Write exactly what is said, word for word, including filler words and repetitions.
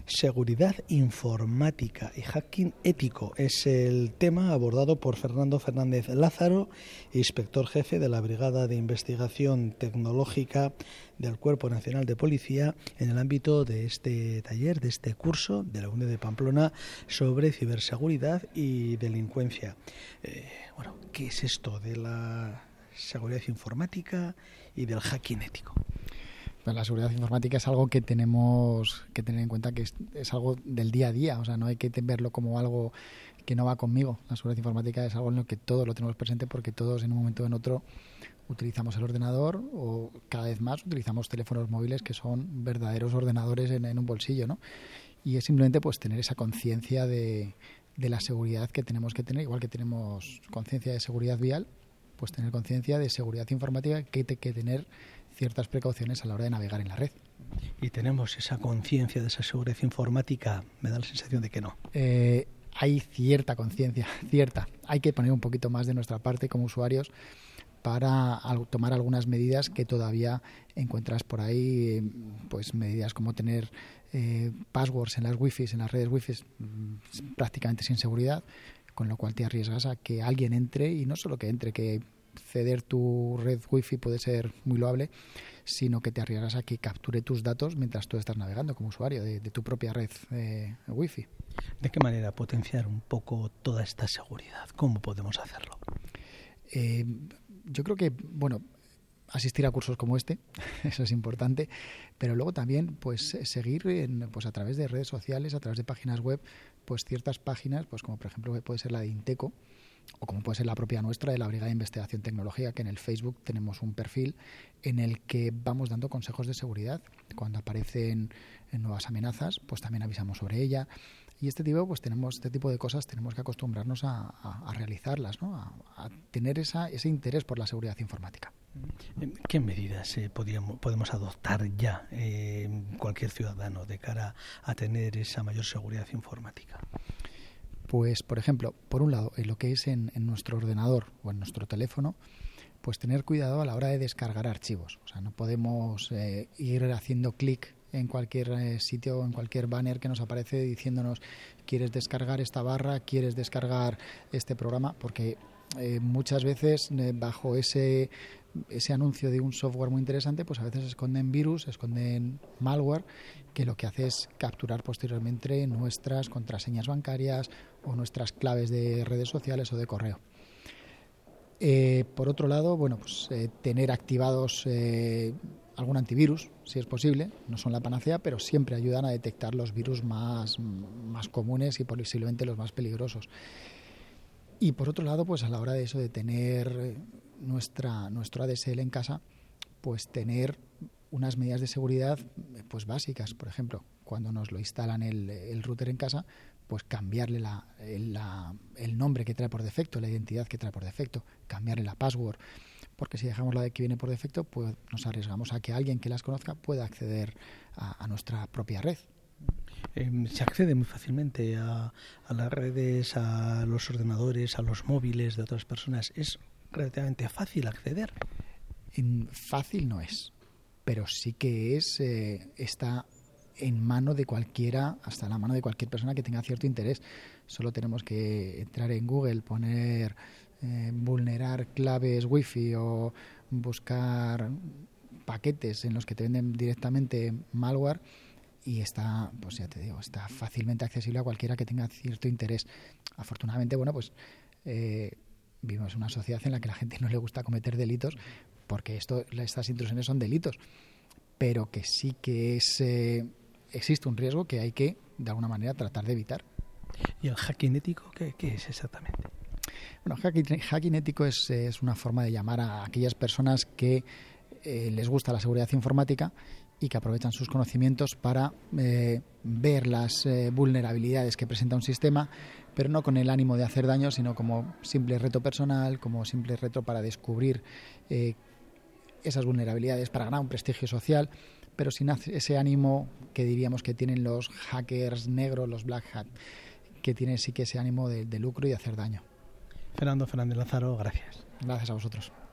Seguridad informática y hacking ético es el tema abordado por Fernando Fernández Lázaro, inspector jefe de la Brigada de Investigación Tecnológica del Cuerpo Nacional de Policía, en el ámbito de este taller, de este curso de la U N E de Pamplona sobre ciberseguridad y delincuencia. Eh, bueno, ¿qué es esto de la seguridad informática y del hacking ético? Pues la seguridad informática es algo que tenemos que tener en cuenta que es, es algo del día a día, o sea, no hay que verlo como algo que no va conmigo. La seguridad informática es algo en lo que todos lo tenemos presente porque todos en un momento o en otro utilizamos el ordenador o cada vez más utilizamos teléfonos móviles que son verdaderos ordenadores en, en un bolsillo, ¿no? Y es simplemente pues tener esa conciencia de, de la seguridad que tenemos que tener, igual que tenemos conciencia de seguridad vial, pues tener conciencia de seguridad informática que hay que tener ciertas precauciones a la hora de navegar en la red. ¿Y tenemos esa conciencia de esa seguridad informática? Me da la sensación de que no. Eh, hay cierta conciencia, cierta. Hay que poner un poquito más de nuestra parte como usuarios para tomar algunas medidas que todavía encuentras por ahí, pues medidas como tener eh, passwords en las wifi, en las redes wifi prácticamente sin seguridad, con lo cual te arriesgas a que alguien entre, y no solo que entre, que ceder tu red wifi puede ser muy loable, sino que te arriesgas a que capture tus datos mientras tú estás navegando como usuario de, de tu propia red eh, wifi. ¿De qué manera potenciar un poco toda esta seguridad? ¿Cómo podemos hacerlo? Eh, yo creo que, bueno, asistir a cursos como este, eso es importante, pero luego también pues seguir en, pues a través de redes sociales, a través de páginas web, pues ciertas páginas, pues como por ejemplo puede ser la de Inteco, o como puede ser la propia nuestra de la Brigada de Investigación Tecnológica, que en el Facebook tenemos un perfil en el que vamos dando consejos de seguridad. Cuando aparecen nuevas amenazas, pues también avisamos sobre ella. Y este tipo, pues tenemos este tipo de cosas, tenemos que acostumbrarnos a, a, a realizarlas, ¿no? a, a tener esa, ese interés por la seguridad informática. ¿Qué medidas eh, podíamos, podemos adoptar ya eh, cualquier ciudadano de cara a tener esa mayor seguridad informática? Pues, por ejemplo, por un lado, en lo que es en, en nuestro ordenador o en nuestro teléfono, pues tener cuidado a la hora de descargar archivos. O sea, no podemos eh, ir haciendo clic en cualquier eh, sitio o en cualquier banner que nos aparece diciéndonos ¿quieres descargar esta barra? ¿Quieres descargar este programa? Porque eh, muchas veces eh, bajo ese, ese anuncio de un software muy interesante, pues a veces esconden virus, esconden malware, que lo que hace es capturar posteriormente nuestras contraseñas bancarias o nuestras claves de redes sociales o de correo. Eh, por otro lado, bueno, pues eh, tener activados eh, algún antivirus, si es posible. No son la panacea, pero siempre ayudan a detectar los virus más, más comunes y posiblemente los más peligrosos. Y por otro lado, pues a la hora de eso de tener nuestra nuestro A D S L en casa, pues tener unas medidas de seguridad pues básicas. Por ejemplo, cuando nos lo instalan el, el router en casa, pues cambiarle la, el, la, el nombre que trae por defecto, la identidad que trae por defecto, cambiarle la password, porque si dejamos la de que viene por defecto, pues nos arriesgamos a que alguien que las conozca pueda acceder a, a nuestra propia red. Eh, se accede muy fácilmente a, a las redes, a los ordenadores, a los móviles de otras personas. ¿Es relativamente fácil acceder? En, fácil no es, pero sí que es eh, está en mano de cualquiera, hasta la mano de cualquier persona que tenga cierto interés. Solo tenemos que entrar en Google, poner eh, vulnerar claves wifi o buscar paquetes en los que te venden directamente malware y está, pues ya te digo, está fácilmente accesible a cualquiera que tenga cierto interés. Afortunadamente, bueno, pues eh, vivimos en una sociedad en la que a la gente no le gusta cometer delitos, porque esto, estas intrusiones son delitos, pero que sí que es eh, existe un riesgo que hay que, de alguna manera, tratar de evitar. ¿Y el hacking ético qué, qué es exactamente? Bueno, hacking, hacking ético es, es una forma de llamar a aquellas personas que eh, les gusta la seguridad informática y que aprovechan sus conocimientos para eh, ver las eh, vulnerabilidades que presenta un sistema, pero no con el ánimo de hacer daño, sino como simple reto personal, como simple reto para descubrir eh, esas vulnerabilidades, para ganar un prestigio social, pero sin ese ánimo que diríamos que tienen los hackers negros, los black hat, que tienen sí que ese ánimo de, de lucro y de hacer daño. Fernando Fernández Lázaro, gracias. Gracias a vosotros.